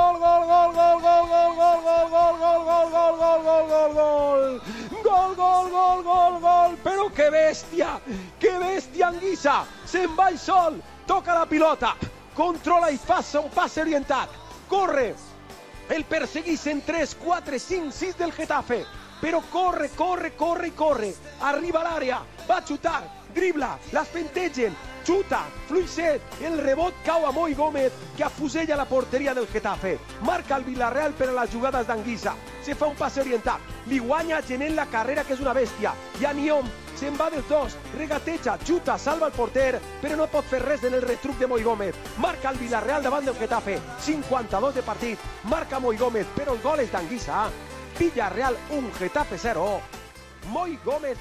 Gol, gol, gol, gol, gol, pero qué bestia, qué bestia Anguissa, se'n va el sol, toca la pilota, controla i fa un passe orientat, corre, el perseguís en tres, quatre, cinc, sis del Getafe, però corre, corre, corre i corre, arriba a l'àrea, va a xutar, dribla, les pentegen, xuta, fluixet, el rebot cau a Moi Gómez, que afusella la porteria del Getafe, marca el Villarreal per a les jugades d'Anguissa, se fa un passe orientat, li guanya Genet la carrera, que és una bèstia, i Aniom se'n va dels dos, regateja, xuta, salva el porter, però no pot fer res en el retruc de Moi Gómez, marca el Villarreal davant del Getafe, cinquanta-dos de partit, marca Moi Gómez, però el gol és d'Anguissa, Villarreal un, Getafe zero, Moi Gómez.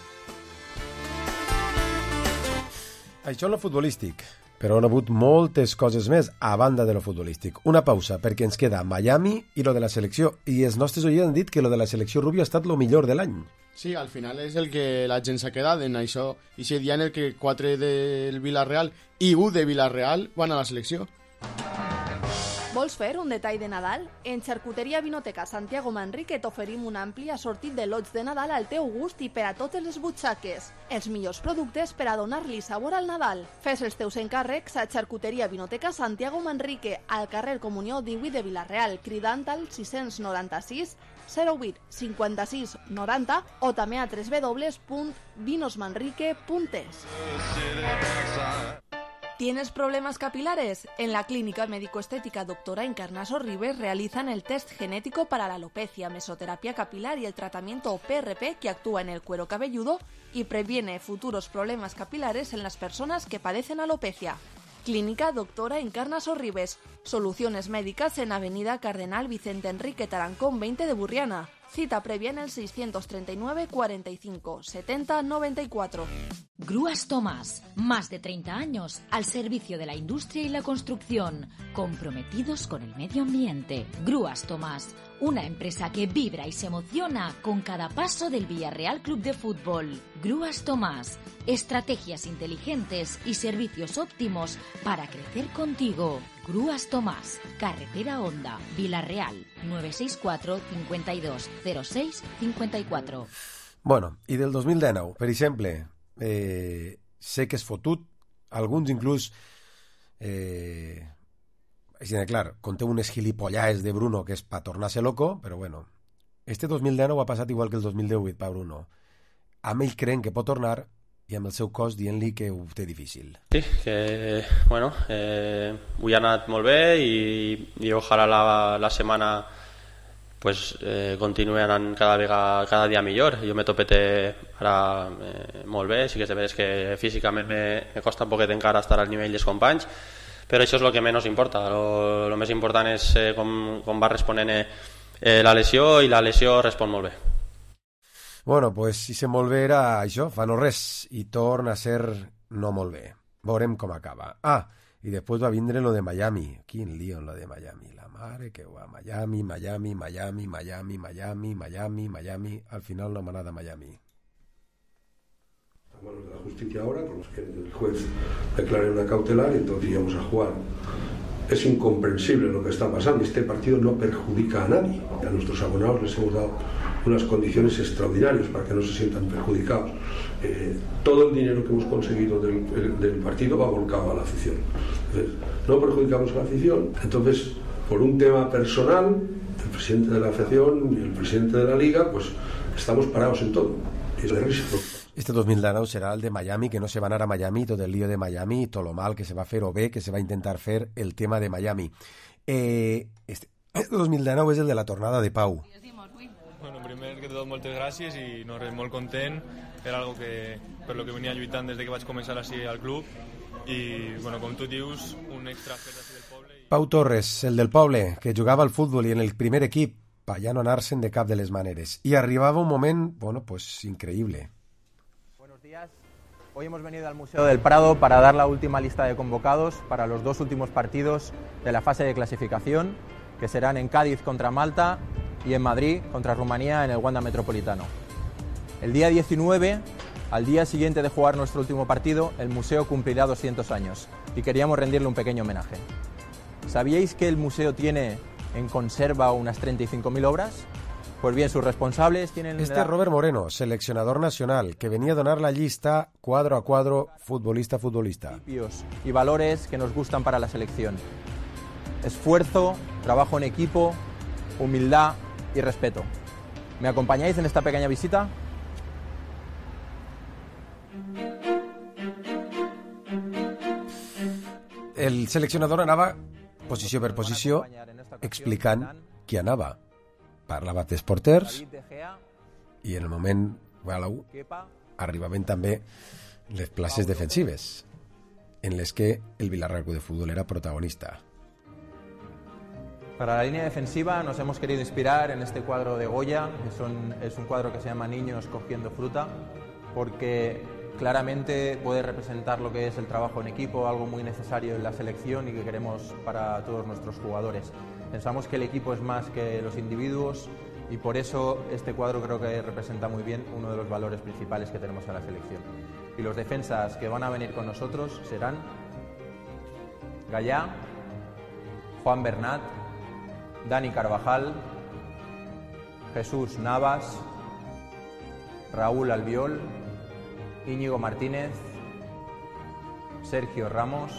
Això en lo futbolístic, però han hagut moltes coses més a banda de lo futbolístic. Una pausa, perquè ens queda Miami i lo de la selecció. I els nostres oients han dit que lo de la selecció Rubio ha estat lo millor de l'any. Sí, al final és el que la gent s'ha quedat en això. I si dia en el que quatre del Villarreal i u de Villarreal van a la selecció. Vols fer un detall de Nadal? En Xarcuteria Vinoteca Santiago Manrique t'oferim un ampli assortit de lots de Nadal al teu gust i per a totes les butxaques. Els millors productes per a donar-li sabor al Nadal. Fes els teus encàrrecs a Xarcuteria Vinoteca Santiago Manrique, al carrer Comunió divuit de Vilareal, cridant al sis noranta-sis zero vuit cinquanta-sis noranta o també a w w w punt vinos manrique punt es. ¿Tienes problemas capilares? En la Clínica Médico-Estética Doctora Encarnaso Ribes realizan el test genético para la alopecia, mesoterapia capilar y el tratamiento P R P que actúa en el cuero cabelludo y previene futuros problemas capilares en las personas que padecen alopecia. Clínica Doctora Encarnaso Ribes. Soluciones médicas en Avenida Cardenal Vicente Enrique Tarancón veinte de Burriana. Cita previa en el seiscientos treinta y nueve cuarenta y cinco setenta noventa y cuatro. Grúas Tomás, más de treinta años al servicio de la industria y la construcción, comprometidos con el medio ambiente. Grúas Tomás, una empresa que vibra y se emociona con cada paso del Villarreal Club de Fútbol. Grúas Tomás, estrategias inteligentes y servicios óptimos para crecer contigo. Grúas Tomás, Carretera Honda, Villarreal, nueve seis cuatro cincuenta y dos cero seis cincuenta y cuatro. Bueno, i del dos mil dinou, per exemple, eh, sé que és fotut, alguns inclús, eh, és a dir, clar, conteu unes gilipollades de Bruno que és pa tornar-se loco, però bueno, este dos mil dinou ha passat igual que el dos mil divuit per Bruno. Amb ell creen que pot tornar i amb el seu cos dient-li que ho té difícil. Sí, que bueno, eh, avui ha anat molt bé i, i ojalà la, la setmana pues, eh, continuï anant cada vegada, cada dia millor. Jo me topete ara eh, molt bé, sí que és de veres que físicament me, me costa un poquet encara estar al nivell dels companys, però això és el que menys importa. Lo, lo més important és eh, com, com va responent eh, la lesió, i la lesió respon molt bé. Bueno, pues si se molt bé era això, fa no res, i torna a ser no molt bé. Veurem com acaba. Ah, i després va vindre lo de Miami. Quin lío en lo de Miami. La mare que va. Miami, Miami, Miami, Miami, Miami, Miami, Miami. Al final no manada Miami. A manos de la justicia ahora, con los que el juez declare una cautelar y entonces íbamos a jugar. Es incomprensible lo que está pasando. Este partido no perjudica a nadie. A nuestros abonados les hemos dado unas condiciones extraordinarias para que no se sientan perjudicados. Eh, todo el dinero que hemos conseguido del, del partido va volcado a la afición. Entonces, no perjudicamos a la afición. Entonces, por un tema personal, el presidente de la afición y el presidente de la liga, pues estamos parados en todo. Es de risa. Este dos mil dinou serà el de Miami, que no se va anar a Miami, tot el lío de Miami, tot lo mal que se va fer o bé que se va intentar fer el tema de Miami. Eh, este, este dos mil dinou és el de la tornada de Pau. Bueno, primer que tot, moltes gràcies i no res, molt content. Era algo que, per lo que venia lluitant des de que vaig començar així al club i, bueno, com tu dius, un extra fet així del poble. I... Pau Torres, el del poble, que jugava al futbol i en el primer equip, pa ja no anar-se'n de cap de les maneres. I arribava un moment, bueno, pues increïble. Buenos días. Hoy hemos venido al Museo del Prado para dar la última lista de convocados para los dos últimos partidos de la fase de clasificación, que serán en Cádiz contra Malta y en Madrid contra Rumanía en el Wanda Metropolitano. El día diecinueve, al día siguiente de jugar nuestro último partido, el museo cumplirá doscientos años y queríamos rendirle un pequeño homenaje. ¿Sabíais que el museo tiene en conserva unas treinta y cinco mil obras? Pues bien, sus responsables tienen... Este la... es Robert Moreno, seleccionador nacional, que venía a donar la lista cuadro a cuadro, futbolista a futbolista. Principios y valores que nos gustan para la selección. Esfuerzo, trabajo en equipo, humildad y respeto. ¿Me acompañáis en esta pequeña visita? El seleccionador anava, posició per posició, explicant qui anava. Parlava dels porters i en el moment well, arribaven també les places defensives en les que el Villarreal Club de Fútbol era protagonista. Para la línea defensiva nos hemos querido inspirar en este cuadro de Goya, que son, es un cuadro que se llama Niños cogiendo fruta, porque claramente puede representar lo que es el trabajo en equipo, algo muy necesario en la selección y que queremos para todos nuestros jugadores. Pensamos que el equipo es más que los individuos y por eso este cuadro creo que representa muy bien uno de los valores principales que tenemos en la selección. Y los defensas que van a venir con nosotros serán Gallá, Juan Bernat, Dani Carvajal, Jesús Navas, Raúl Albiol, Íñigo Martínez, Sergio Ramos,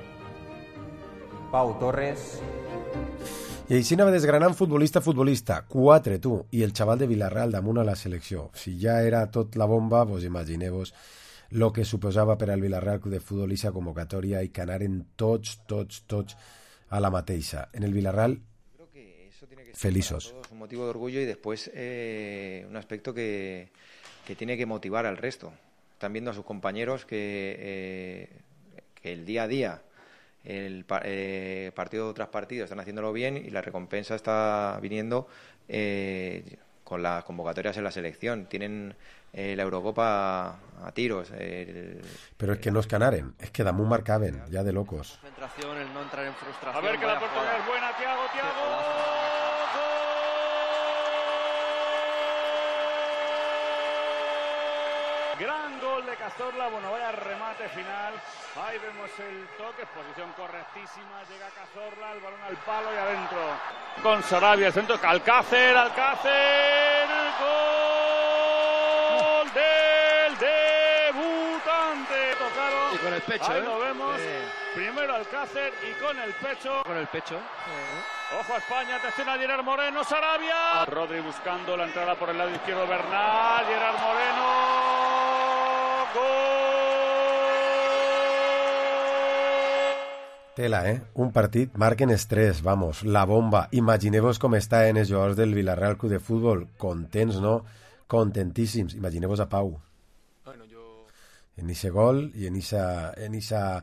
Pau Torres... I així anava desgranant futbolista a futbolista, quatre, tu, i el xaval de Villarreal damunt a la selecció. Si ja era tot la bomba, vos imagineu-vos el que suposava per al Villarreal Club de Fútbol aquesta convocatòria i que anaren tots, tots, tots a la mateixa. En el Villarreal, feliços. Un motivo de orgullo y después eh, un aspecto que, que tiene que motivar al resto. Están viendo a sus compañeros que, eh, que el día a día, el eh, partido tras partido están haciéndolo bien y la recompensa está viniendo eh, con las convocatorias en la selección. Tienen eh, la Eurocopa a, a tiros. El, Pero es que no es que anaren, es que damunt marcaven, ya de locos. Concentración, el no entrar en frustración. A ver que la oportunidad es buena, Thiago, Thiago. Gran gol de Cazorla, bueno, vaya remate final. Ahí vemos el toque, posición correctísima. Llega Cazorla, el balón al palo y adentro. Con Sarabia, el centro, Alcácer, Alcácer. Gol del debutante. Tocado. Y con el pecho. Ahí ¿eh? lo vemos. Eh. Primero Alcácer y con el pecho. Con el pecho. Eh. Ojo a España, atención a Gerard Moreno, Sarabia. Rodri buscando la entrada por el lado izquierdo, Bernal, Gerard Moreno. Tela, eh? Un partit marquen estrès, vamos, la bomba. Imagineu-vos com estaven els jugadors del Villarreal Club de Fútbol. Contents, no? Contentíssims. Imagineu-vos a Pau. Bueno, yo... En ese gol i en esa, en esa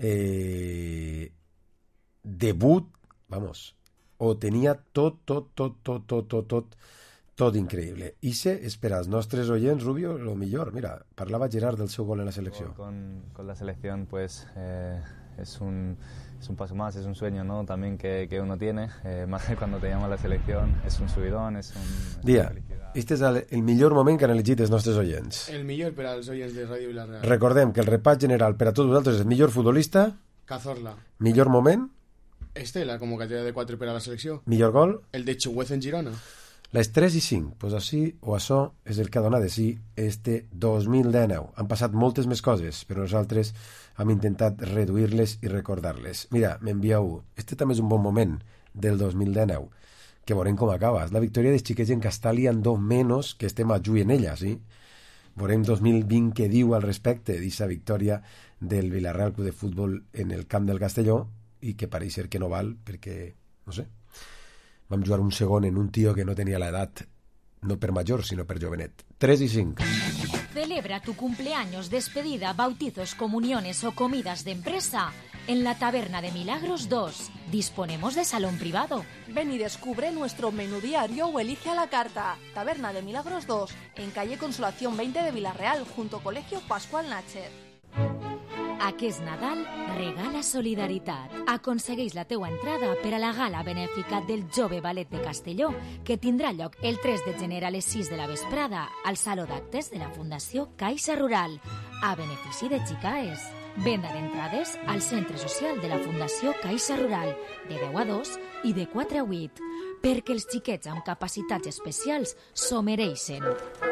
eh, debut, vamos, ho tenia tot, tot, tot, tot, tot, tot, tot, tot increïble. Ise, és per als nostres oients, Rubio, lo millor. Mira, parlava Gerard del seu gol en la selecció. Con, con la selección, pues, eh, es, un, es un paso más, es un sueño, ¿no? También que, que uno tiene, eh, más que cuando te llama la selección, es un subidón, es un... Es Dia, este és el, el millor moment que han elegit els nostres oients. El millor per als oients de Ràdio Villarreal. Recordem que el repat general per a tots vosaltres és el millor futbolista, Cazorla. Millor moment, este, la convocatòria de quatre per a la selecció. Millor gol, el de Chuguez en Girona. Les tres i cinc, pues així o això és el que ha donat de sí este dos mil dinou. Han passat moltes més coses, però nosaltres hem intentat reduir-les i recordar-les. Mira, m'envieu, este també és un bon moment del dos mil dinou, que veurem com acaba. És la victòria dels xiquets en Castali en dos menys que estem a juny en ella, sí? Veurem dos mil vint què diu al respecte d'aquesta victòria del Villarreal Club de Futbol en el camp del Castelló i que pareix ser que no val perquè, no sé, vam jugar un segon en un tío que no tenia l'edat, no per major, sinó per jovenet. tres i cinc. Celebra tu cumpleaños, despedida, bautizos, comuniones o comidas de empresa en la Taberna de Milagros dos. Disponemos de salón privado. Ven y descubre nuestro menú diario o elige a la carta. Taberna de Milagros dos, en calle Consolación veinte de Villarreal, junto Colegio Pascual Natcher. Aquest Nadal regala solidaritat. Aconsegueix la teua entrada per a la gala benèfica del Jove Ballet de Castelló, que tindrà lloc el tres de gener a les sis de la vesprada al Saló d'Actes de la Fundació Caixa Rural, a benefici de Xicaes. Venda d'entrades al centre social de la Fundació Caixa Rural, de deu a dos i de quatre a vuit, perquè els xiquets amb capacitats especials s'ho mereixen.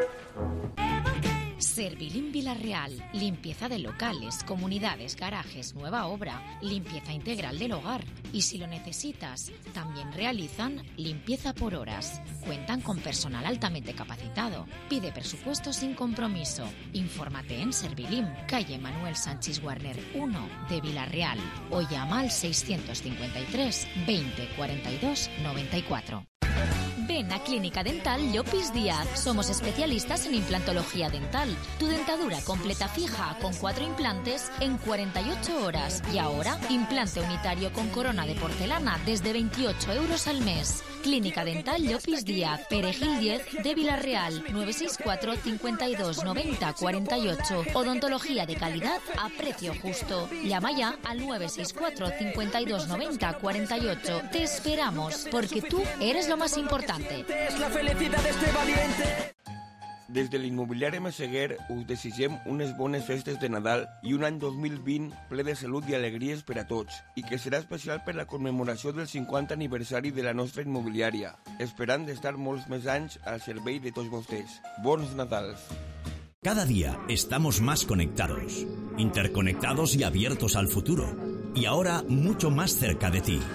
Servilim Villarreal, limpieza de locales, comunidades, garajes, nueva obra, limpieza integral del hogar. Y si lo necesitas, también realizan limpieza por horas. Cuentan con personal altamente capacitado. Pide presupuesto sin compromiso. Infórmate en Servilim, calle Manuel Sánchez Warner uno de Villarreal, o llama al seiscientos cincuenta y tres veinte cuarenta y dos noventa y cuatro. Ven a Clínica Dental Llopis Díaz. Somos especialistas en implantología dental. Tu dentadura completa fija con cuatro implantes en cuarenta y ocho horas. Y ahora, implante unitario con corona de porcelana desde veintiocho euros al mes. Clínica Dental Llopis Díaz, Perejil diez de Villarreal, nueve seis cuatro cincuenta y dos noventa cuarenta y ocho. Odontología de calidad a precio justo. Llama ya al nueve seis cuatro cincuenta y dos noventa cuarenta y ocho. Te esperamos, porque tú eres lo más importante. Es la felicidad de este valiente. Des de l'immobiliari Messeguer us desitgem unes bones festes de Nadal i un any dos mil vint ple de salut i alegries per a tots, i que serà especial per la commemoració del cinquanta aniversari de la nostra immobiliària, esperant d'estar molts més anys al servei de tots vostès. Bons Nadals! Cada día estamos más conectados, interconectados y abiertos al futuro, y ahora mucho más cerca de ti.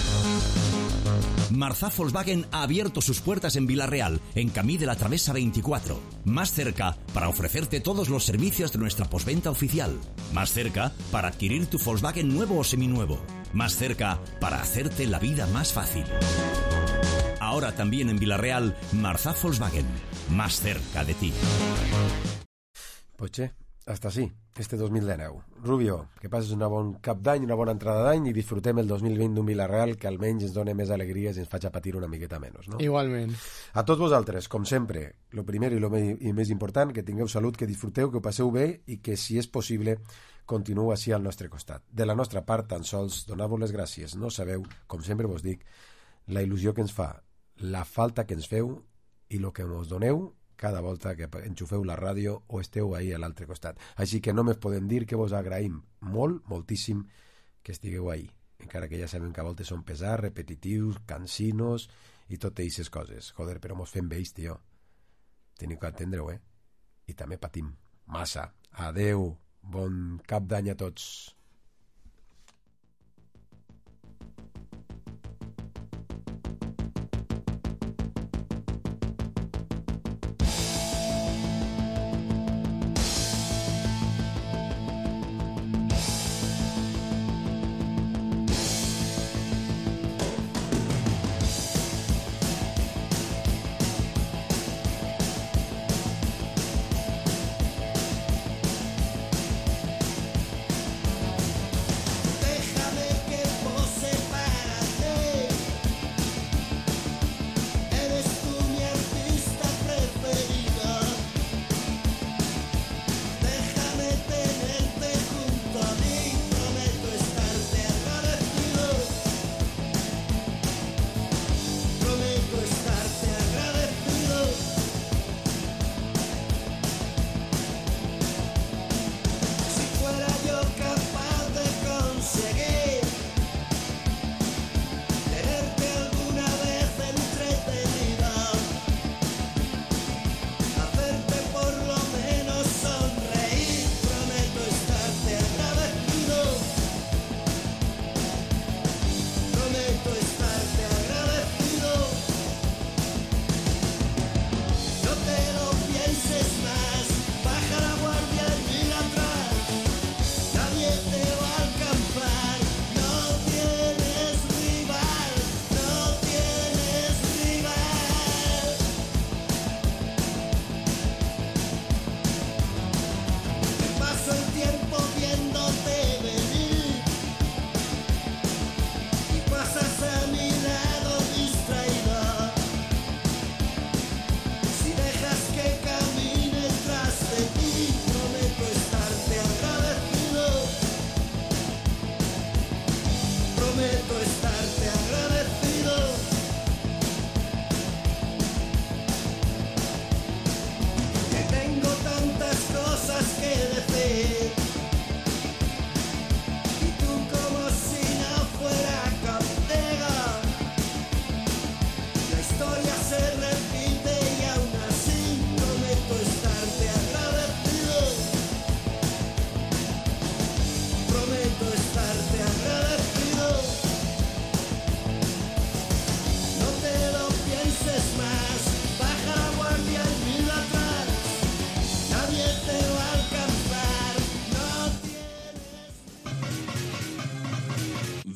Marzá Volkswagen ha abierto sus puertas en Villarreal, en Camí de la Travesa veinticuatro. Más cerca para ofrecerte todos los servicios de nuestra postventa oficial. Más cerca para adquirir tu Volkswagen nuevo o seminuevo. Más cerca para hacerte la vida más fácil. Ahora también en Villarreal, Marzá Volkswagen. Más cerca de ti. Pues che, hasta así, este dos mil dinou. Rubio, que passes una bon cap d'any, una bona entrada d'any i disfrutem el dos mil vint d'un Villarreal que almenys ens doni més alegries i ens faci patir una miqueta menys, no? Igualment. A tots vosaltres, com sempre, lo primer i lo me i més important, que tingueu salut, que disfruteu, que ho passeu bé i que, si és possible, continueu així al nostre costat. De la nostra part, tan sols donar-vos les gràcies. No sabeu, com sempre vos dic, la il·lusió que ens fa, la falta que ens feu i el que ens doneu cada volta que enxufeu la ràdio o esteu ahí a l'altre costat. Així que només podem dir que vos agraïm molt, moltíssim que estigueu ahí, encara que ja sabem que a voltes són pesats, repetitius, cansinos i totes aquestes coses. Joder, però mos fem vells, tio. Teniu que entendre-ho, eh? I també patim. Massa. Adeu. Bon cap d'any a tots.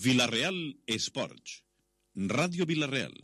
Villarreal Esports. Ràdio Villarreal.